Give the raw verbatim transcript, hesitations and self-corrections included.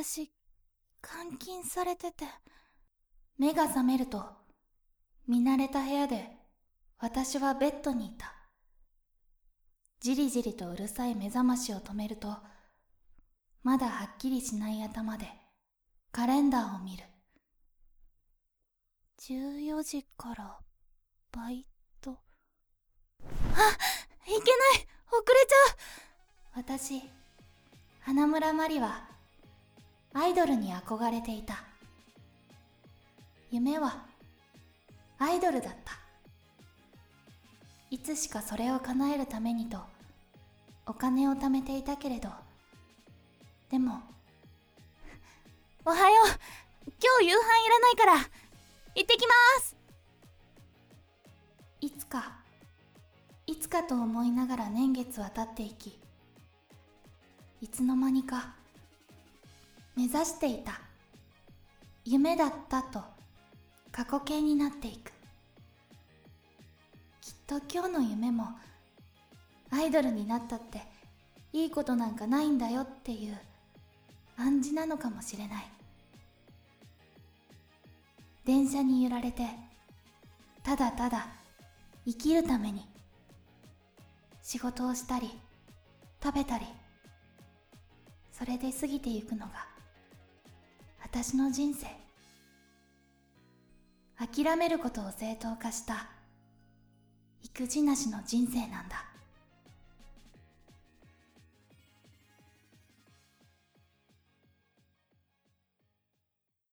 私、監禁されてて。目が覚めると、見慣れた部屋で私はベッドにいた。じりじりとうるさい目覚ましを止めると、まだはっきりしない頭でカレンダーを見る。じゅうよじからバイト。あ、いけない、遅れちゃう。私、花村まりはアイドルに憧れていた。夢はアイドルだった。いつしかそれを叶えるためにとお金を貯めていたけれど、でもおはよう、今日夕飯いらないから行ってきます。いつかいつかと思いながら年月は経っていき、いつの間にか目指していた夢だったと過去形になっていく。きっと今日の夢もアイドルになったっていいことなんかないんだよっていう暗示なのかもしれない。電車に揺られてただただ生きるために仕事をしたり食べたり、それで過ぎてゆくのが私の人生。諦めることを正当化した育児なしの人生なんだ。